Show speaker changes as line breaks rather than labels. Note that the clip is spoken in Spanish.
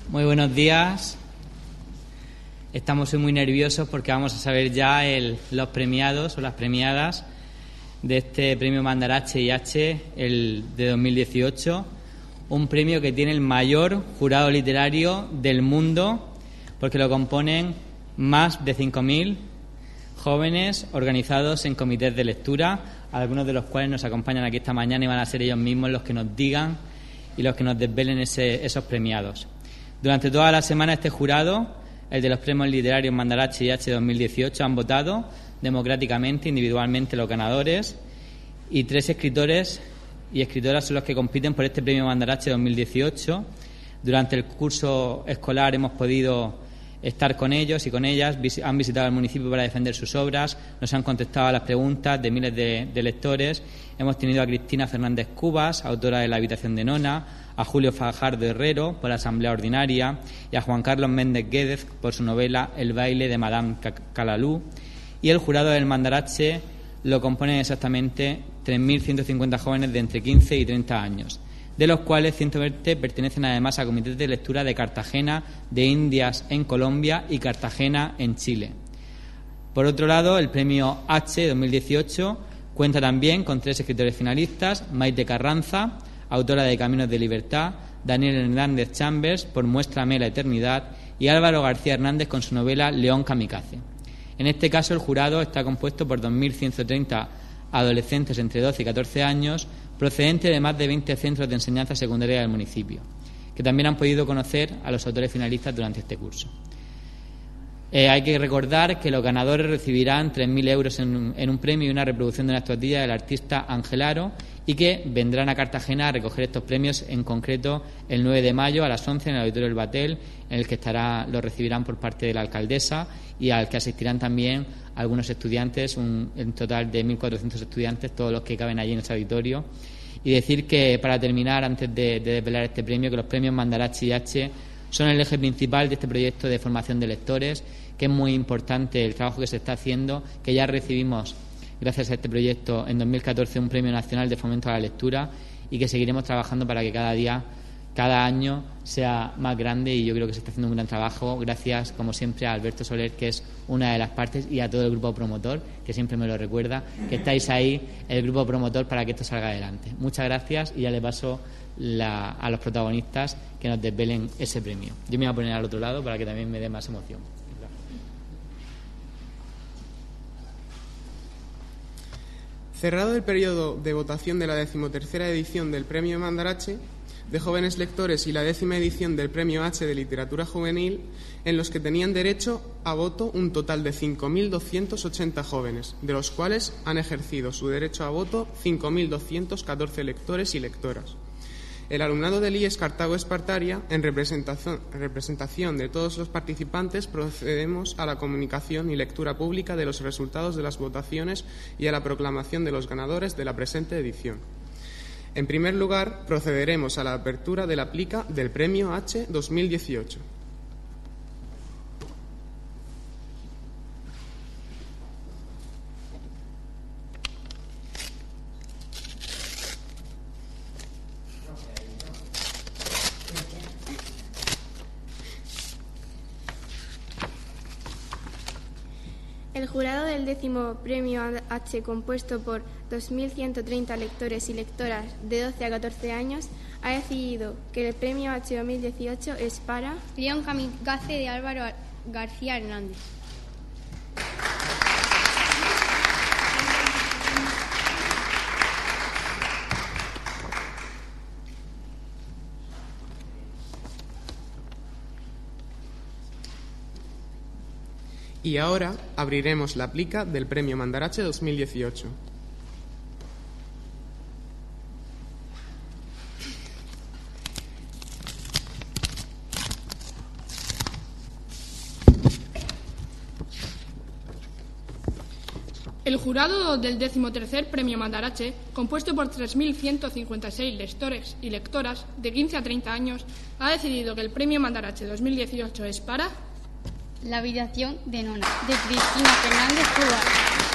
Muy buenos días. Estamos muy nerviosos porque vamos a saber ya los premiados o las premiadas de este premio Mandarache IH, el de 2018, un premio que tiene el mayor jurado literario del mundo porque lo componen más de 5.000 jóvenes organizados en comités de lectura, algunos de los cuales nos acompañan aquí esta mañana y van a ser ellos mismos los que nos digan y los que nos desvelen esos premiados. Durante toda la semana este jurado, el de los premios literarios Mandarache IH 2018, han votado democráticamente, individualmente, los ganadores, y 3 escritores y escritoras son los que compiten por este premio Mandarache 2018. Durante el curso escolar hemos podido estar con ellos y con ellas, han visitado el municipio para defender sus obras, nos han contestado a las preguntas de miles de lectores. Hemos tenido a Cristina Fernández Cubas, autora de La habitación de Nona, a Julio Fajardo Herrero por la Asamblea Ordinaria y a Juan Carlos Méndez Guédez por su novela El baile de Madame Calalú. Y el jurado del Mandarache lo componen exactamente 3.150 jóvenes de entre 15 y 30 años, de los cuales 120 pertenecen además a comités de lectura de Cartagena, de Indias en Colombia y Cartagena en Chile. Por otro lado, el premio H 2018 cuenta también con 3 escritores finalistas: Maite Carranza, autora de Caminos de Libertad; Daniel Hernández Chambers por Muéstrame la eternidad; y Álvaro García Hernández con su novela León Kamikaze. En este caso, el jurado está compuesto por 2.130 adolescentes entre 12 y 14 años, procedentes de más de 20 centros de enseñanza secundaria del municipio, que también han podido conocer a los autores finalistas durante este curso. Hay que recordar que los ganadores recibirán 3.000 euros en un premio y una reproducción de una estatuilla del artista Ángel Aro, y que vendrán a Cartagena a recoger estos premios, en concreto el 9 de mayo a las 11 en el Auditorio El Batel, en el que lo recibirán por parte de la alcaldesa y al que asistirán también algunos estudiantes, en total de 1.400 estudiantes, todos los que caben allí en ese auditorio. Y decir que, para terminar, antes de desvelar este premio, que los premios Mandarache IH son el eje principal de este proyecto de formación de lectores, que es muy importante el trabajo que se está haciendo, que ya recibimos, gracias a este proyecto, en 2014 un Premio Nacional de Fomento a la Lectura, y que seguiremos trabajando para que cada año sea más grande. Y yo creo que se está haciendo un gran trabajo, gracias, como siempre, a Alberto Soler, que es una de las partes, y a todo el grupo promotor, que siempre me lo recuerda, que estáis ahí, el grupo promotor, para que esto salga adelante. Muchas gracias, y ya le paso a los protagonistas que nos desvelen ese premio. Yo me voy a poner al otro lado para que también me dé más emoción.
Cerrado el periodo de votación de la 13ª edición del Premio Mandarache de Jóvenes Lectores y la 10ª edición del Premio H de Literatura Juvenil, en los que tenían derecho a voto un total de 5.280 jóvenes, de los cuales han ejercido su derecho a voto 5.214 lectores y lectoras. El alumnado del IES Cartago Espartaria, en representación de todos los participantes, procedemos a la comunicación y lectura pública de los resultados de las votaciones y a la proclamación de los ganadores de la presente edición. En primer lugar, procederemos a la apertura de la plica del Premio H 2018.
El jurado del 10º Premio H, compuesto por 2.130 lectores y lectoras de 12 a 14 años, ha decidido que el Premio H 2018 es para
León Kamikaze, de Álvaro García Hernández.
Y ahora abriremos la plica del Premio Mandarache 2018.
El jurado del 13º Premio Mandarache, compuesto por 3.156 lectores y lectoras de 15 a 30 años, ha decidido que el Premio Mandarache 2018 es para
La habitación de Nona, de Cristina Fernández Cubas.